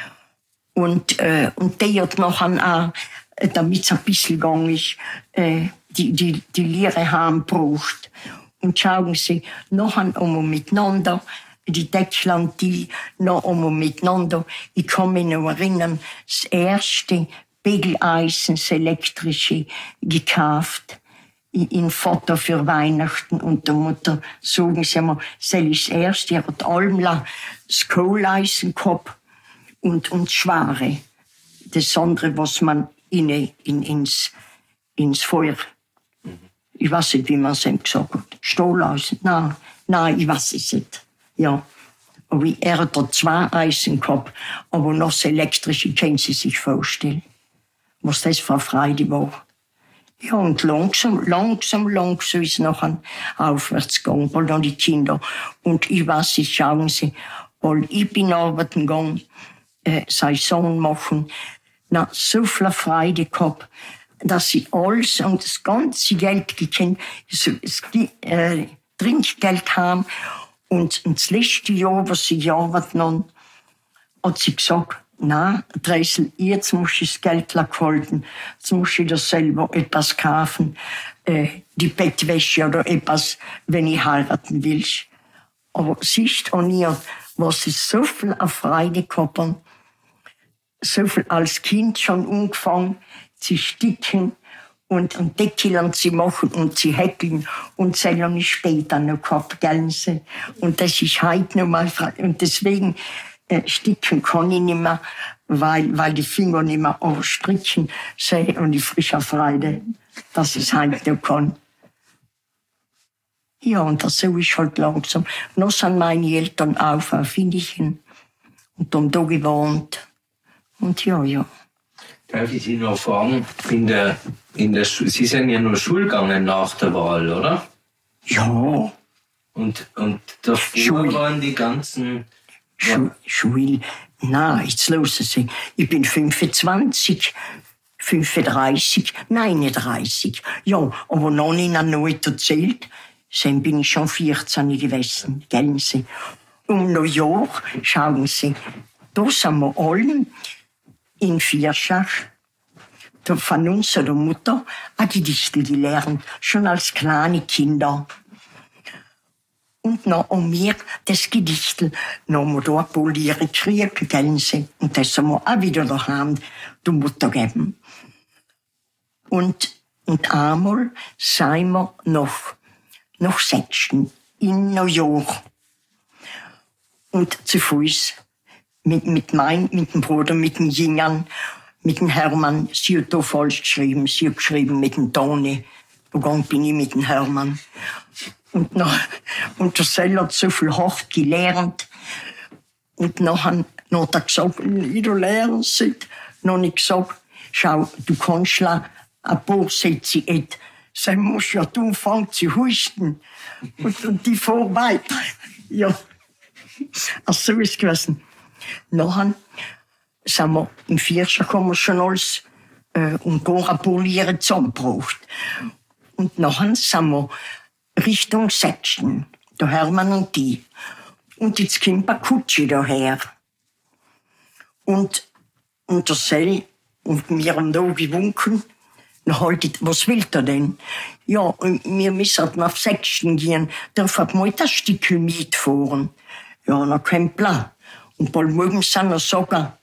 B: Und die hat nachher auch, damit es ein bisschen gegangen ist, die Lehre haben gebraucht. Und schauen Sie, nachher miteinander, die Deckler und die noch miteinander. Ich kann mich noch erinnern, das erste Begeleisen, das elektrische, gekauft. In Vater für Weihnachten und der Mutter sagen sie immer, das ist das erste, er hat Almla das Kohleisen gehabt und Schware. Das andere, was man ins Feuer, ich weiß nicht, wie man es gesagt hat, Stahleisen, nein, ich weiß es nicht. Ja, aber er hat da 2 Eisen gehabt, aber noch das elektrische können Sie sich vorstellen, was das für eine Freude war. Ja, und langsam ist es nachher aufwärts gegangen, weil dann die Kinder. Und ich weiß, Sie schauen Sie, weil ich bin arbeiten gegangen, Saison machen, so viel Freude gehabt, dass sie alles und das ganze Geld gekriegt, das Trinkgeld haben. Und das letzte Jahr, was sie gearbeitet haben, hat sie gesagt, na, Dreisel, jetzt musst du das Geld halten, jetzt musst du dir selber etwas kaufen, die Bettwäsche oder etwas, wenn ich heiraten willst. Aber siehst an ihr, was sie so viel auf Freude gehabt haben, so viel als Kind schon angefangen zu sticken und Deckeln zu machen und zu häkeln und so lange später noch gehabt, gell? Und das ist heute noch mal frei. Und deswegen, sticken kann ich nicht mehr, weil die Finger nicht mehr aufstrichen sehen und die frische Freude, dass ich es heute noch kann. Ja, und das so ist halt langsam. Noch sind meine Eltern auf Findichen und haben da gewohnt. Und ja.
F: Darf ich Sie noch fragen, Sie sind ja noch Schule gegangen nach der Wahl, oder?
B: Ja.
F: Und davor waren die ganzen...
B: Schule. Nein, jetzt losen Sie. Ich bin 25, 35, 39. Ja, aber noch nicht erzählt. Dann bin ich schon 14 gewesen, kennen Sie. Um Neujahr, schauen Sie, Da sind wir alle in Vierschach, da von unserer Mutter, ein Gedichtel gelernt, schon als kleine Kinder. Und noch um mir das Gedichtel noch mal da polieren, kriegen, gellen sie. Und das haben wir auch wieder daheim der Mutter geben. Und einmal sind wir nach Sechsten in New York. Und zu Fuß mit dem Bruder, mit dem Jingern, mit dem Hermann. Sie hat da falsch geschrieben. Sie hat geschrieben mit dem Toni. Gegangen bin ich mit dem Hermann. Und der Seller hat so viel hart gelernt. Und nachher hat er gesagt, wie du lernst, noch nicht gesagt, schau, du kannst ein paar Sätze et. Dann musst ja du anfangen zu husten. Und die fahren weiter. Ja. Also so ist es gewesen. Nachher sind wir im Vierschach, haben wir schon alles und gar polieren zusammengebracht. Und nachher sind wir Richtung Sechsten, der Hermann und die. Und jetzt kommt eine Kutsche daher. Und der Sell und wir haben da gewunken. Was will er denn? Ja, wir müssen nach Sechsten gehen. Darf er mal das Stück mitfahren? Ja, na kein Plan. Und bald morgen sind wir sagen,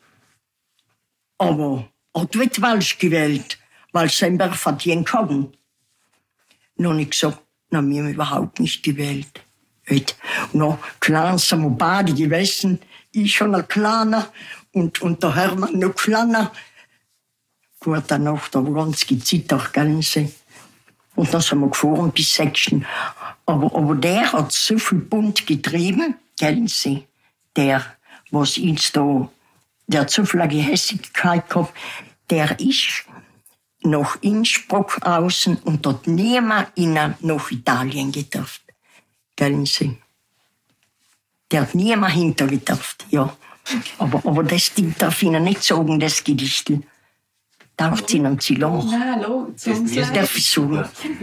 B: aber er wird falsch gewählt, weil sie ihn verdienen kann. Noch nicht gesagt, na, wir haben überhaupt nicht gewählt. Na, klein sind wir beide gewesen. Ich schon ein Kleiner und der Hermann noch kleiner. Gut, danach, da war ganz gezittert, gell sie. Und dann sind wir gefahren bis Sechsten. Aber der hat so viel bunt getrieben, gell sie. Der, was uns da, der hat so viel Gehässigkeit gehabt, der ist nach Innsbruck außen und dort niemand innen nach Italien gedurft. Gell sie? Der hat niemand hintergedurft, ja. Aber das Ding darf Ihnen nicht sagen, das Gedichtel. Darf Ihnen Sie lachen?
G: Nein,
B: darf ich sagen.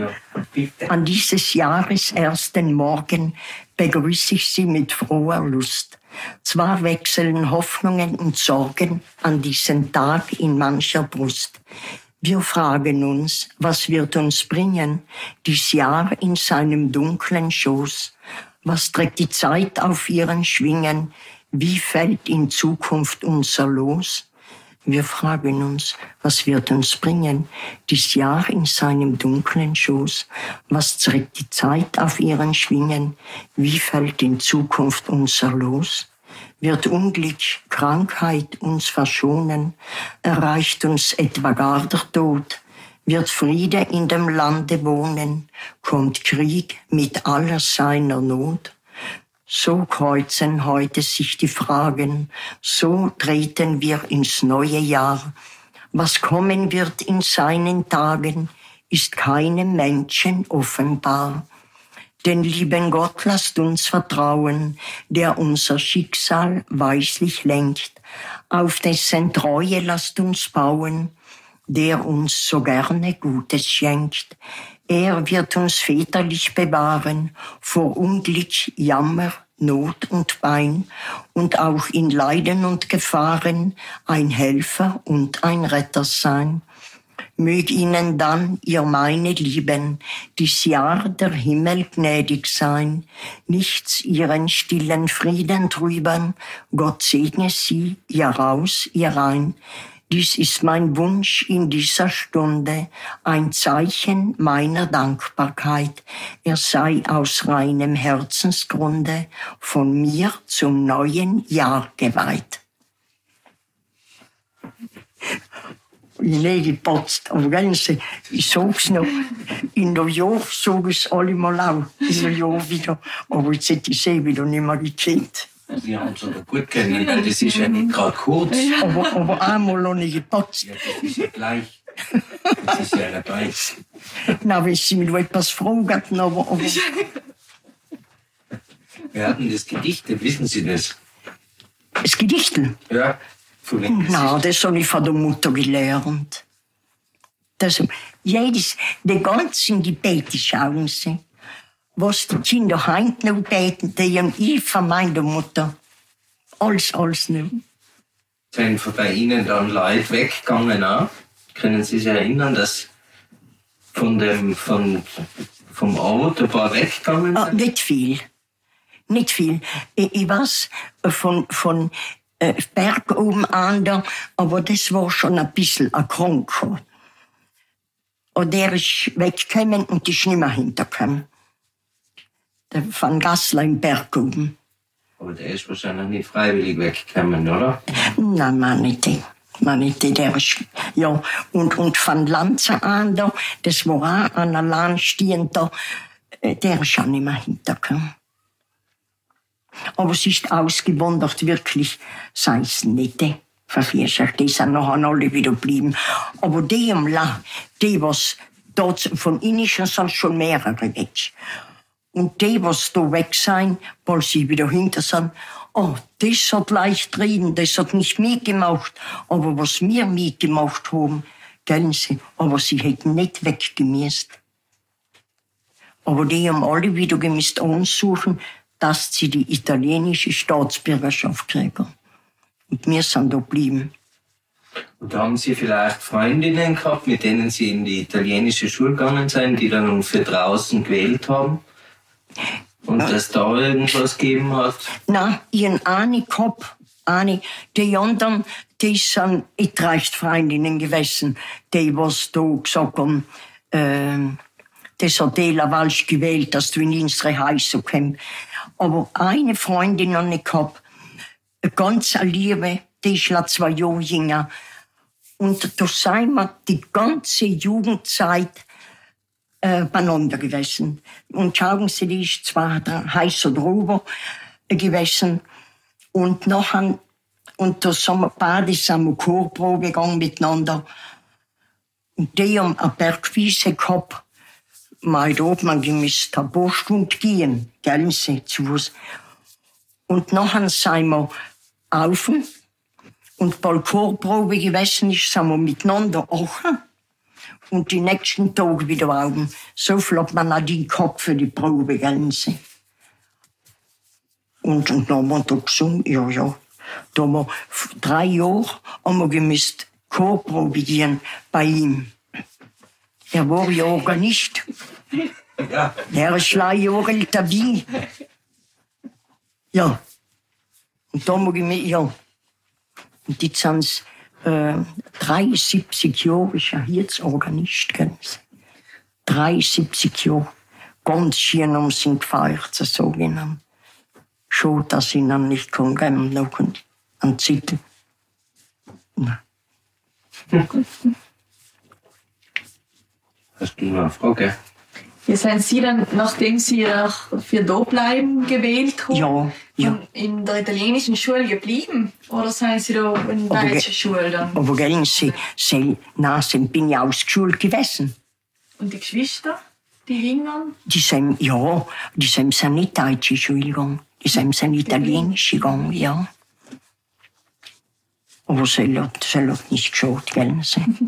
B: An dieses Jahres ersten Morgen begrüße ich Sie mit froher Lust. Zwar wechseln Hoffnungen und Sorgen an diesen Tag in mancher Brust. Wir fragen uns, was wird uns bringen, dies Jahr in seinem dunklen Schoß? Was trägt die Zeit auf ihren Schwingen? Wie fällt in Zukunft unser Los? Wir fragen uns, was wird uns bringen, dies Jahr in seinem dunklen Schoß? Was trägt die Zeit auf ihren Schwingen? Wie fällt in Zukunft unser Los? Wird Unglück, Krankheit uns verschonen? Erreicht uns etwa gar der Tod? Wird Friede in dem Lande wohnen? Kommt Krieg mit aller seiner Not? So kreuzen heute sich die Fragen, so treten wir ins neue Jahr. Was kommen wird in seinen Tagen, ist keinem Menschen offenbar. Den lieben Gott lasst uns vertrauen, der unser Schicksal weislich lenkt. Auf dessen Treue lasst uns bauen, der uns so gerne Gutes schenkt. Er wird uns väterlich bewahren vor Unglück, Jammer, Not und Pein und auch in Leiden und Gefahren ein Helfer und ein Retter sein. Mög ihnen dann, ihr meine Lieben, dies Jahr der Himmel gnädig sein, nichts ihren stillen Frieden trüben, Gott segne sie, ihr raus, ihr rein. Dies ist mein Wunsch in dieser Stunde, ein Zeichen meiner Dankbarkeit. Er sei aus reinem Herzensgrunde von mir zum neuen Jahr geweiht. Ich habe gepatzt, aber ganz, ich sag's noch, in New York sag ich's allemal auch, in New York wieder, aber jetzt hätte ich sie wieder nicht mehr gekannt.
F: Sie haben es aber gut kennen, weil das ist ja nicht gerade kurz.
B: Aber einmal habe ich gepatzt.
F: Ja, das ist ja gleich. Das ist ja gleich.
B: Na, wenn Sie mich noch etwas fragen, aber...
F: Wir hatten das Gedicht, wissen Sie das?
B: Das Gedichtel?
F: Ja. Von wem
B: Na, das habe ich von der Mutter gelernt. Die ganzen Gebete, schauen Sie. Was die Kinder heute noch beten, die haben ich von meiner Mutter. Alles noch.
F: Sind bei Ihnen dann Leute weggegangen auch? Können Sie sich erinnern, dass vom Ort ein paar weggegangen sind?
B: Nicht viel. Nicht viel. Ich weiß von Berg oben an da, aber das war schon ein bisschen ein Kranker. Und der ist weggekommen und ist nicht mehr hintergekommen. Der Van Gassler im Berg oben.
F: Aber der ist wahrscheinlich nicht freiwillig weggekommen, oder?
B: Nein, man nicht. Der ist, ja. Und Van Lanza an da, das war auch an der Lahn stehend da, der ist auch nicht mehr hintergekommen. Aber es ist ausgewandert, wirklich, sei es nicht. Verfehrscher, die sind nachher alle wieder geblieben. Aber die was dort von ihnen sind schon mehrere weg. Und die, was da weg sind, weil sie wieder hinter sind, das hat leicht reden, das hat nicht mitgemacht. Aber was wir mitgemacht haben, kennen sie, aber sie hätten nicht weggemisst. Aber die haben alle wieder gemisst ansuchen, dass sie die italienische Staatsbürgerschaft kriegen. Und wir sind da geblieben.
F: Und haben Sie vielleicht Freundinnen gehabt, mit denen Sie in die italienische Schule gegangen sind, die dann für draußen gewählt haben? Und dass da irgendwas gegeben hat?
B: Nein, ich habe eine gehabt. Die anderen, die sind etreicht Freundinnen gewesen, die was da gesagt haben, das hat Ela Walsch gewählt, dass du in unsere Häuser kommst. Aber eine Freundin habe ich gehabt, eine ganz liebe, die ist 2 Jahre jünger. Und da sind wir die ganze Jugendzeit beieinander gewesen. Und schauen Sie, die ist zwar heißer drüber gewesen. Und nachher, und da sind wir beide Chorprobe gegangen miteinander. Und die haben eine Bergwiese gehabt. Mal dort, man müsste eine paar Stunden gehen, gell, zu Fuß. Und nachher sind wir auf und bei der Chorprobe gewesen ist, sind wir miteinander auch. Und die nächsten Tage wieder oben. So viel hat man auch die gehabt für die Probe, gell. Und dann haben wir da gesungen, ja. Da haben wir 3 Jahre haben wir gemisst Chorprobe gehen bei ihm. Er war ja Organist.
F: Ja.
B: Er ist 3 Jahre älter dabei. Ja. Und da haben wir gemisst, ja. Und jetzt sind es 73 Jahre, ist er jetzt Organist, kennen Sie. 73 Jahre. Ganz schön um sind gefeiert, so sagen. Schon, dass ich dann nicht kann geben, noch an Zettel. Nein.
F: Hast du noch eine Frage?
G: Ja, sind Sie dann, nachdem Sie für Dobleiben gewählt haben,
B: ja.
G: in der italienischen Schule geblieben? Oder sind Sie da in der deutschen Schule dann?
B: Aber gell, ich bin ja ausgeschult gewesen.
G: Und die Geschwister, die Jüngern?
B: Die sind nicht deutsche Schule gegangen. Die sind italienische gegangen, ja. Aber sie hat nicht geschaut, gell.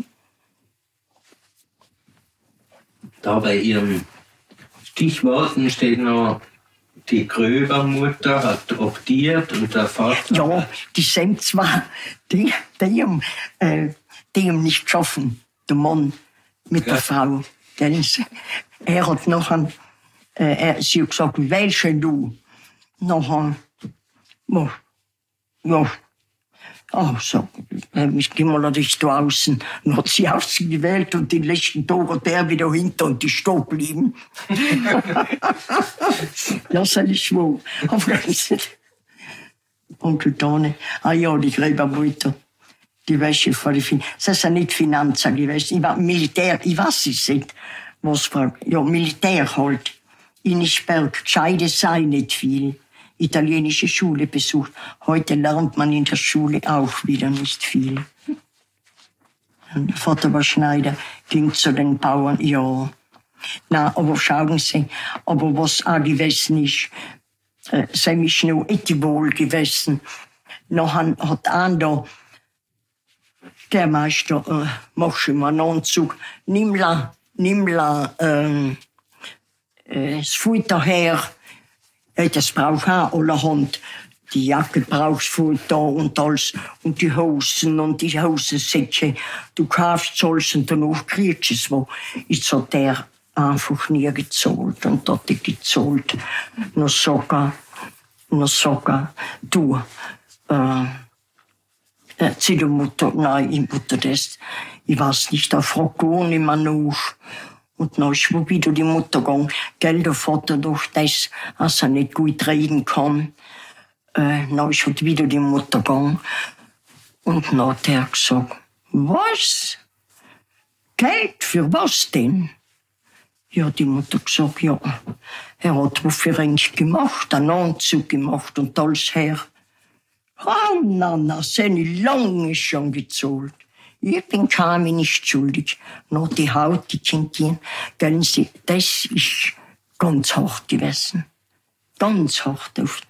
F: Da bei Ihren Stichworten steht noch, die Gröbermutter hat optiert und der Vater...
B: Ja, die sind zwar, die haben nicht geschaffen, der Mann mit der Frau. Er hat nachher, sie hat gesagt, welche du? Nachher, so, ich geh mal nicht draußen. Dann hat sie ausgewählt und den letzten Tag hat er wieder hinter und die stehen geblieben. Ja, das ist wohl. Onkel Tone, die Gräbermutter, die Wäsche vor die Finanzen. Das sind nicht Finanzen gewesen. Ich war Militär, ich weiß es nicht. Was war, ja, Militär halt. In Isberg, Gescheide sei nicht viel. Italienische Schule besucht. Heute lernt man in der Schule auch wieder nicht viel. Der Vater war Schneider, ging zu den Bauern, ja. Na, aber schauen Sie, aber was auch gewesen ist, sie ist noch etwas wohl gewesen. Nachher hat einer, der Meister, mach schon mal einen Anzug, nimm das Futter her. Das braucht auch allerhand. die Jacke brauchst du da und alles und die Hosensäcke. Du kaufst alles und danach kriegst du es wo. Jetzt hat der einfach nie gezahlt und hat die gezahlt. Noch sogar, du, zu der Mutter, nein, die Mutter das, ich weiß nicht, da fragt gar nicht mehr nach. Und dann ist wo wieder die Mutter gegangen, gell, der Vater durch das, als er nicht gut reden kann. Dann ist halt wieder die Mutter gegangen. Und dann hat er gesagt, was? Geld, für was denn? Ja, die Mutter gesagt, ja, er hat was für ihn gemacht, einen Anzug gemacht und alles her. Oh, na, seine lange schon gezahlt. Ich bin keinem nicht schuldig. Noch die Haut, die Kindchen, gell, das ist ganz hart gewesen. Ganz hart oft.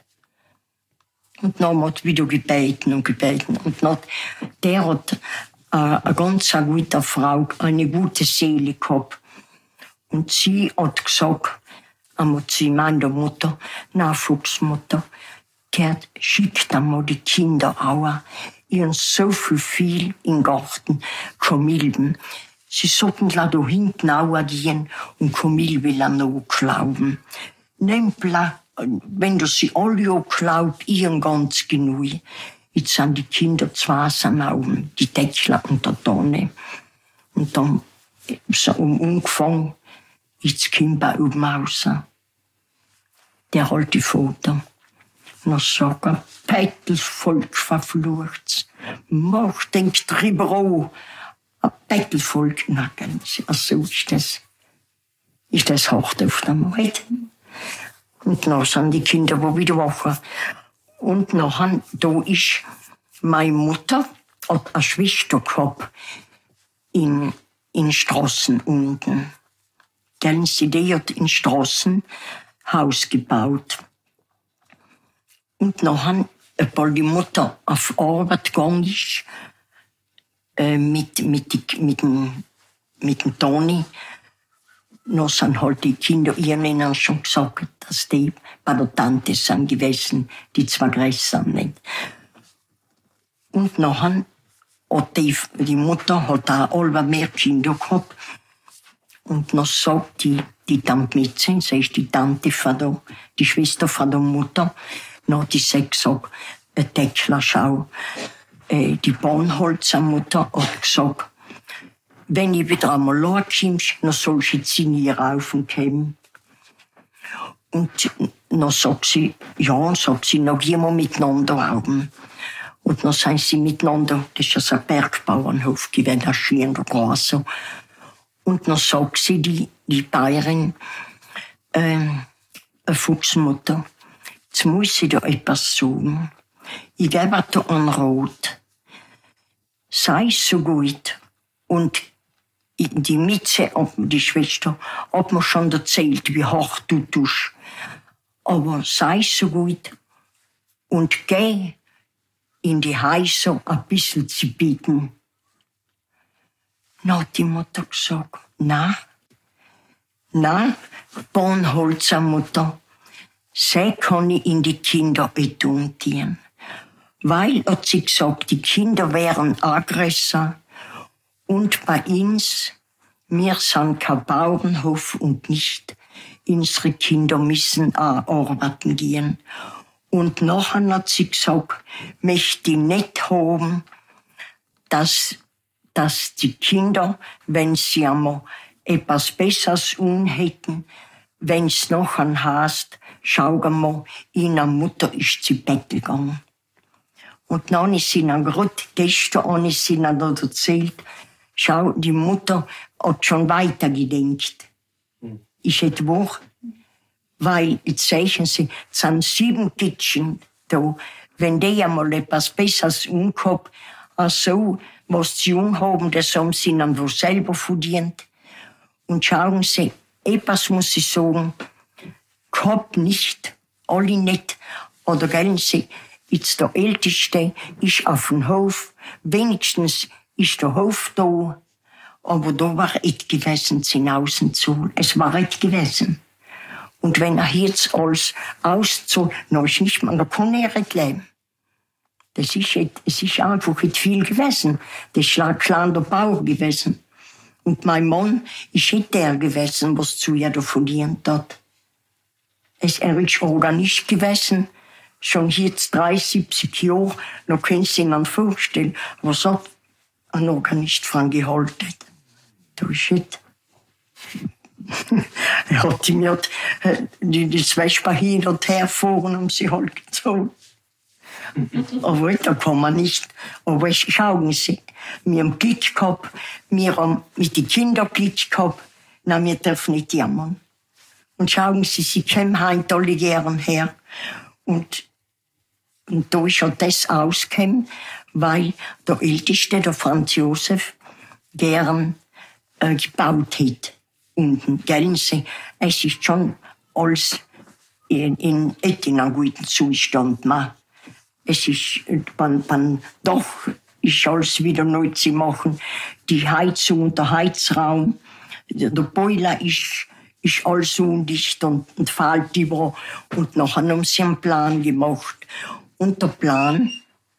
B: Und dann hat wieder gebeten. Und dann, der hat eine ganz gute Frau, eine gute Seele gehabt. Und sie hat gesagt, einmal zu meiner Mutter, Nachwuchsmutter, Gerd, schickt einmal die Kinder auch. Ihren so viel im Garten, Kamilben. Sie sollten da hinten auch gehen und Kamil will an noch glauben. Nehmpla, wenn du sie alle auch glaubt, ihren ganz genug. Jetzt sind die Kinder zwei oben, die Deckler und der Tonne. Und dann so umgefangen, jetzt kommt er oben raus. Der alte Vater. Dann sagt er, Bettelvolk verflucht's. Mach, denk drüber an. Ein Bettelvolk, na, so ist das. Ist das hart auf der Welt. Und dann sind die Kinder wieder wach. Und nachher, da ist meine Mutter, hat eine Schwester gehabt, in Straßen unten. Gell, die hat in Straßen Haus gebaut. Und nachher, weil die Mutter auf Arbeit gegangen ist, mit dem Toni, dann sind halt die Kinder ihren schon gesagt, dass die bei der Tante sind gewesen, die zwei größer sind nicht. Und nachher hat die Mutter hat auch alle mehr Kinder gehabt. Und dann sagt die Tante Mädchen, sie ist die Tante von die Schwester von der Mutter, dann hat sie gesagt, Deckler, schau, die Bornholzer Mutter hat gesagt, wenn ich wieder einmal ankomme, dann soll ich jetzt in ihr raufkommen. Und dann sagt sie, dann gehen wir miteinander oben. Und dann sind sie miteinander, das ist ein Bergbauernhof gewesen, ein schöner Straße. Und dann sagt sie, die Bayerin, eine Fuchsmutter, jetzt muss ich dir etwas sagen. Ich gebe dir einen Rat. Sei so gut. Und die Mitze, die Schwester, hat mir schon erzählt, wie hart du tust. Aber sei so gut und geh in die Häuser ein bisschen zu bieten. Dann hat die Mutter gesagt, nein, Bornholzer Mutter, sie kann ich in die Kinder tun. Weil, hat sie gesagt, die Kinder wären Aggressor und bei uns, wir sind kein Bauernhof und nicht. Unsere Kinder müssen auch arbeiten gehen. Und nachher hat sie gesagt, möchte ich nicht haben, dass die Kinder, wenn sie einmal etwas Besseres hätten, wenn es nachher heißt, schau mal, ihre Mutter ist zu Bett gegangen. Und dann ist sie dann gerade gestern erzählt, schau, die Mutter hat schon weitergedacht. Ist es wahr? Weil, jetzt sagen sie, es sind 7 Kitchen da. Wenn die einmal etwas Besseres umgehabt, also, was sie haben, das haben sie dann wohl selber verdient. Und schauen Sie, etwas muss ich sagen, gehabt nicht, alle nicht. Oder gehen Sie, jetzt der Älteste ist auf dem Hof, wenigstens ist der Hof da, aber da war et gewesen, sind außen zu. Es war et gewesen. Und wenn er jetzt alles auszog, dann ist nicht mehr, dann kann er nicht leben. Es ist einfach nicht viel gewesen. Das ist ein kleiner Bauer gewesen. Und mein Mann ist nicht der gewesen, was zu ihr verdient hat. Er ist Organist gewesen, schon jetzt 73 Jahre, noch können Sie sich vorstellen, was hat ein Organist von gehalten. Das ist nicht. Er hat mir die Vespa hin und her fahren und sie halt gezogen. Aber da kann man nicht. Aber schauen Sie, wir haben Glück gehabt, wir haben mit den Kindern Glück gehabt, na, wir dürfen nicht jammern. Und schauen Sie, sie kommen heute alle gern her. Und da ist ja das ausgekommen, weil der Älteste, der Franz Josef, gern gebaut hat. Unten, gell Sie, es ist schon alles in einem guten Zustand. Man. Es ist, beim Dach ist alles wieder neu zu machen. Die Heizung und der Heizraum, der Boiler ist alles undicht und fällt über. Und nachher haben sie einen Plan gemacht. Und der Plan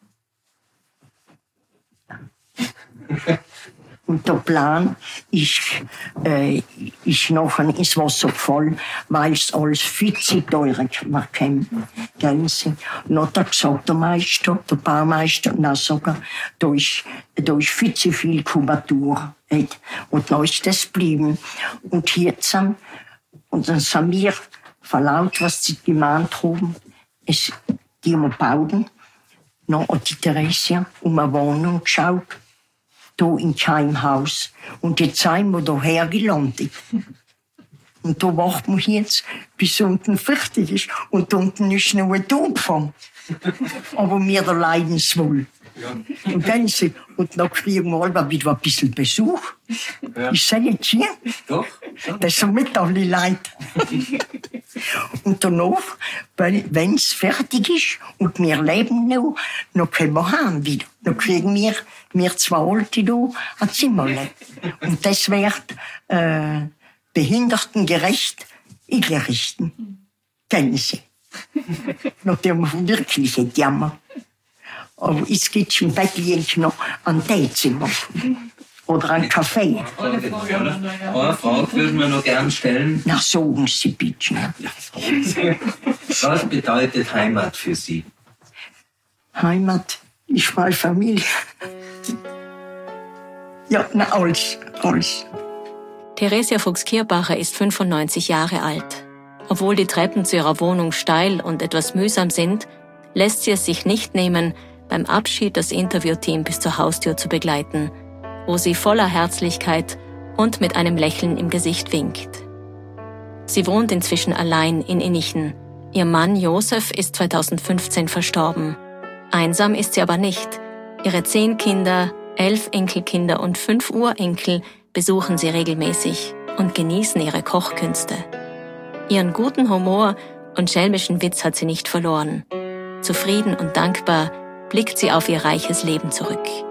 B: ist nachher ins Wasser gefallen, weil es alles viel zu teuer war. Und hat er gesagt, der Baumeister, na sogar, da ist viel zu viel Kubatur. Und dann ist das geblieben. Und jetzt dann sind wir verlaut, was sie gemeint haben. Die haben bauen. Dann hat die Theresia eine Wohnung geschaut. Da in keinem Haus. Und jetzt sind wir daher gelandet. Und da warten wir jetzt, bis unten fertig ist. Und unten ist noch ein Topfang. Aber wir da leiden's wohl. Ja. Und dann kriegen wir alle wieder ein bisschen Besuch. Ja. Ist das nicht schön? Doch. Das sind mit alle Leute. Und danach, wenn es fertig ist und wir leben noch, dann können wir heim wieder. Dann kriegen wir zwei Alte da ein Zimmerle. Und das wird behindertengerecht eingerichtet. Kennen Sie? Nachdem wir wirklich nicht jammern. Aber jetzt gibt es im Bettchen noch ein Teezimmer. Oder ein Kaffee.
F: Eine Frage würden wir noch gerne stellen.
B: Na, sagen Sie bitte.
F: Was bedeutet Heimat für Sie?
B: Heimat ist meine Familie. Ja, na, alles.
E: Theresia Fuchs-Kierbacher ist 95 Jahre alt. Obwohl die Treppen zu ihrer Wohnung steil und etwas mühsam sind, lässt sie es sich nicht nehmen, beim Abschied das Interviewteam bis zur Haustür zu begleiten, wo sie voller Herzlichkeit und mit einem Lächeln im Gesicht winkt. Sie wohnt inzwischen allein in Innichen. Ihr Mann Josef ist 2015 verstorben. Einsam ist sie aber nicht. Ihre 10 Kinder, 11 Enkelkinder und 5 Urenkel besuchen sie regelmäßig und genießen ihre Kochkünste. Ihren guten Humor und schelmischen Witz hat sie nicht verloren. Zufrieden und dankbar blickt sie auf ihr reiches Leben zurück.